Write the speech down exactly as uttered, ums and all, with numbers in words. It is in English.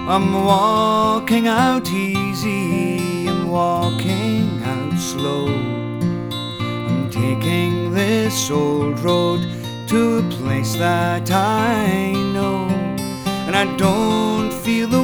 I'm walking out easy, I'm walking out slow. I'm taking this old road to a place that I know, and I don't feel the